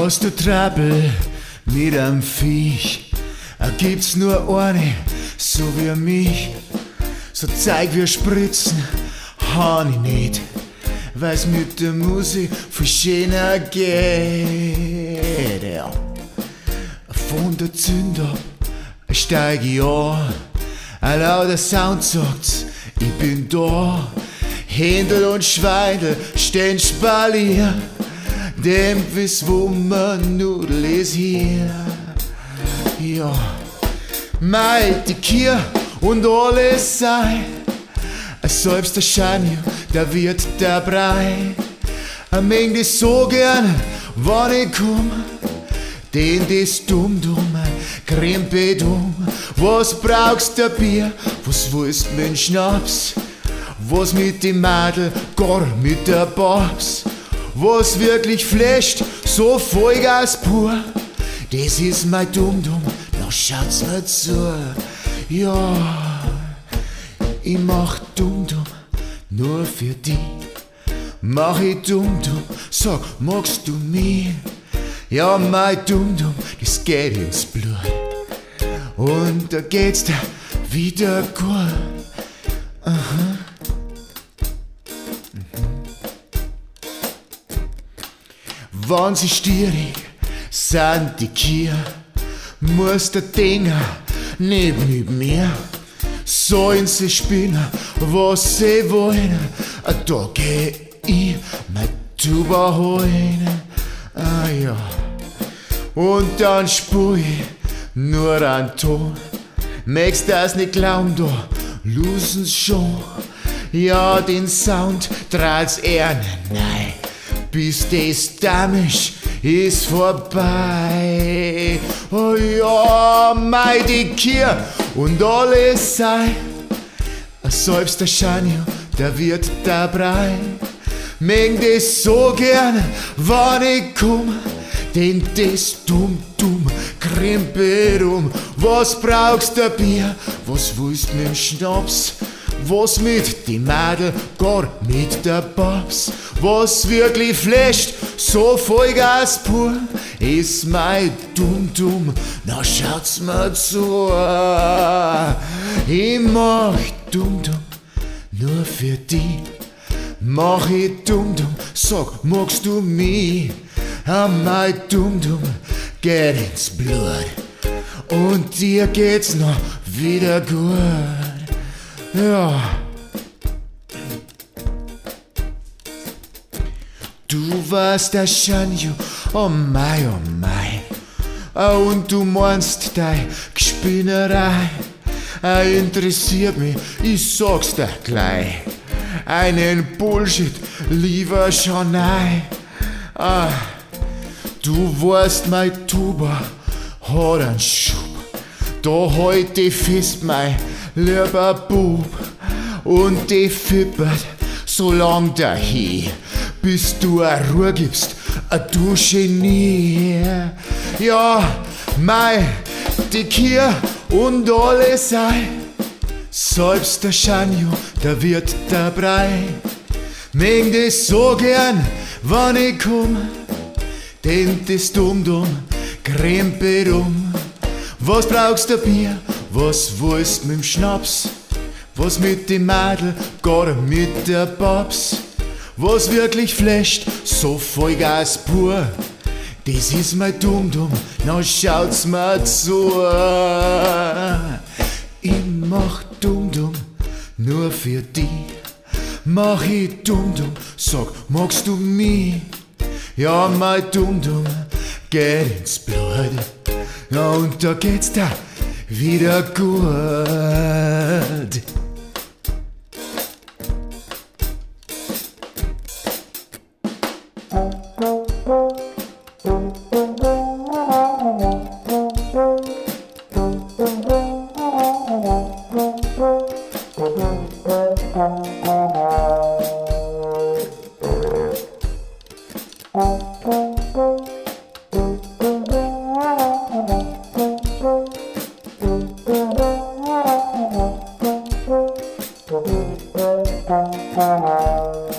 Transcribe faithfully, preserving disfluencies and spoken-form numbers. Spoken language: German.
Hast du Trouble mit einem Viech? Gibt's nur eine, so wie mich. So Zeug wie Spritzen, han ich nicht, weil's mit der Musik viel schöner geht. Ja. Von der Zünd ab steig ich an, ein lauter Sound sagt's, ich bin da. Händel und Schweindel stehen spalier, dem wie's wo man Nudel ist hier. Ja, mei, die Kier und alles sei, selbst der Schanjo, der wird der Brei. Er mag das so gern, wann ich komm, den das dumm-dumm, krempe dumm. Was brauchst du Bier, was willst mit dem Schnaps? Was mit dem Madel, gar mit der Babs? Was wirklich flasht, so Vollgas pur, das ist mein Dumm-Dumm, na schaut's mir zu. Ja, ich mach Dumm-Dumm nur für dich. Mach ich Dumm-Dumm, sag, magst du mich? Ja, mein Dumm-Dumm, das geht ins Blut. Und da geht's dir wieder gut. Aha. Wenn sie stierig sind, die Kier, muss der Dinger nicht mit mir. Sollen sie spinnen, was sie wollen, da geh ich mein Tuba holen. Ah ja, und dann spür ich nur einen Ton. Magst das nicht glauben, da losen's schon. Ja, den Sound traut's eher nein, bis das Damisch ist vorbei. Oh ja, mei die Kier und alles sei, selbst der Schanjo, der wird der Brei. Mag das so gern, wann ich komm, denn das dumm-dumm krempelt um. Was brauchst du Bier, was willst mit dem Schnaps? Was mit dem Madel, gar mit der Babs? Was wirklich flasht, so Vollgas pur, ist mein Dumm-Dumm, na schaut's mir zu. Ich mach Dumm-Dumm nur für dich. Mach ich Dumm-Dumm, sag, magst du mich? Ja, mein Dumm-Dumm geht ins Blut und dir geht's noch wieder gut. Ja. Du warst der Schanjo, oh mei, oh mei. Und du meinst deine Gespinnerei. Interessiert mich, ich sag's dir gleich. Einen Bullshit lieber schon nein. Ah, du weißt, mein Tuba hat einen Schub. Da halt die fest, mein lieber Bub, und die fippert so lang dahin, bis du a Ruhe gibst, a du Genie. Ja, mei, die Kier und alles sei, selbst der Schanjo, der wird der Brei. Mag das so gern, wann ich komm, denn das Dumm-Dumm krempelt um. Was brauchst du Bier, was willst mit dem Schnaps? Was mit dem Madel, gar mit der Babs? Was wirklich flasht, so Vollgas pur, das ist mein Dumm-Dumm, na schaut's mir zu. Ich mach Dumm-Dumm nur für dich. Mach ich Dumm-Dumm, sag, magst du mich? Ja, mein Dumm-Dumm geht ins Blut, ja, und da geht's da wieder gut. Thank you.